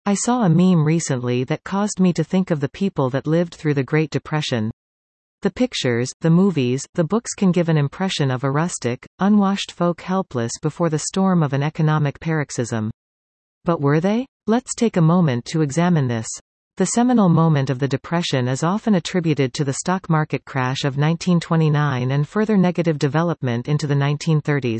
I saw a meme recently that caused me to think of the people that lived through the Great Depression. The pictures, the movies, the books can give an impression of a rustic, unwashed folk helpless before the storm of an economic paroxysm. But were they? Let's take a moment to examine this. The seminal moment of the Depression is often attributed to the stock market crash of 1929 and further negative development into the 1930s.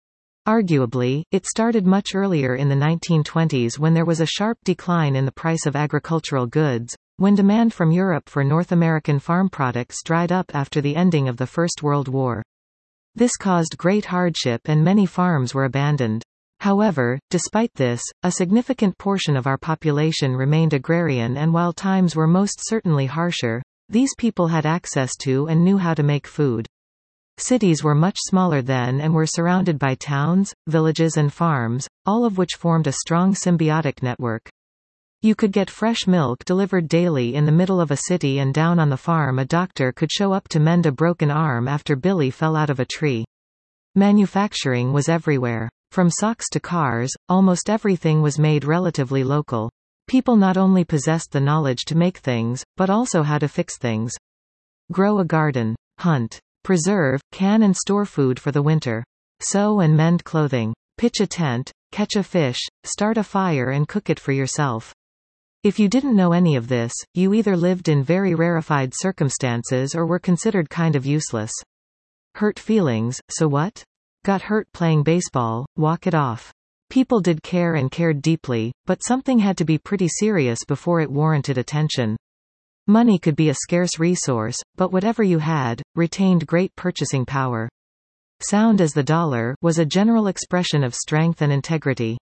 Arguably, it started much earlier in the 1920s when there was a sharp decline in the price of agricultural goods, when demand from Europe for North American farm products dried up after the ending of the First World War. This caused great hardship and many farms were abandoned. However, despite this, a significant portion of our population remained agrarian, and while times were most certainly harsher, these people had access to and knew how to make food. Cities were much smaller then and were surrounded by towns, villages and farms, all of which formed a strong symbiotic network. You could get fresh milk delivered daily in the middle of a city, and down on the farm a doctor could show up to mend a broken arm after Billy fell out of a tree. Manufacturing was everywhere. From socks to cars, almost everything was made relatively local. People not only possessed the knowledge to make things, but also how to fix things. Grow a garden. Hunt. Preserve, can and store food for the winter. Sew and mend clothing. Pitch a tent, catch a fish, start a fire and cook it for yourself. If you didn't know any of this, you either lived in very rarefied circumstances or were considered kind of useless. Hurt feelings, so what? Got hurt playing baseball, walk it off. People did care and cared deeply, but something had to be pretty serious before it warranted attention. Money could be a scarce resource, but whatever you had, retained great purchasing power. Sound as the dollar was a general expression of strength and integrity.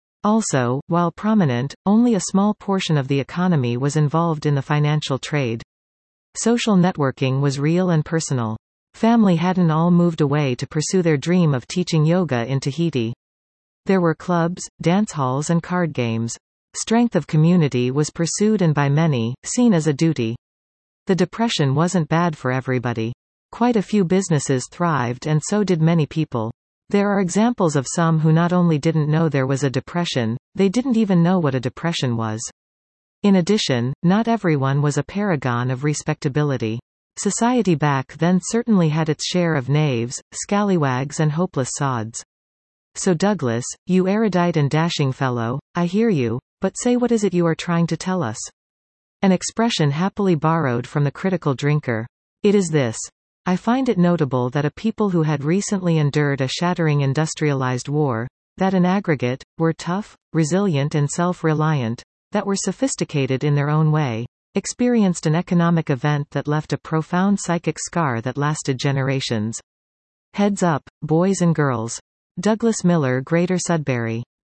Also, while prominent, only a small portion of the economy was involved in the financial trade. Social networking was real and personal. Family hadn't all moved away to pursue their dream of teaching yoga in Tahiti. There were clubs, dance halls and card games. Strength of community was pursued and by many, seen as a duty. The Depression wasn't bad for everybody. Quite a few businesses thrived and so did many people. There are examples of some who not only didn't know there was a depression, they didn't even know what a depression was. In addition, not everyone was a paragon of respectability. Society back then certainly had its share of knaves, scallywags and hopeless sods. So Douglas, you erudite and dashing fellow, I hear you, but say what is it you are trying to tell us? An expression happily borrowed from the critical drinker. It is this. I find it notable that a people who had recently endured a shattering industrialized war, that in aggregate, were tough, resilient and self-reliant, that were sophisticated in their own way, experienced an economic event that left a profound psychic scar that lasted generations. Heads up, boys and girls. Douglas Miller, Greater Sudbury.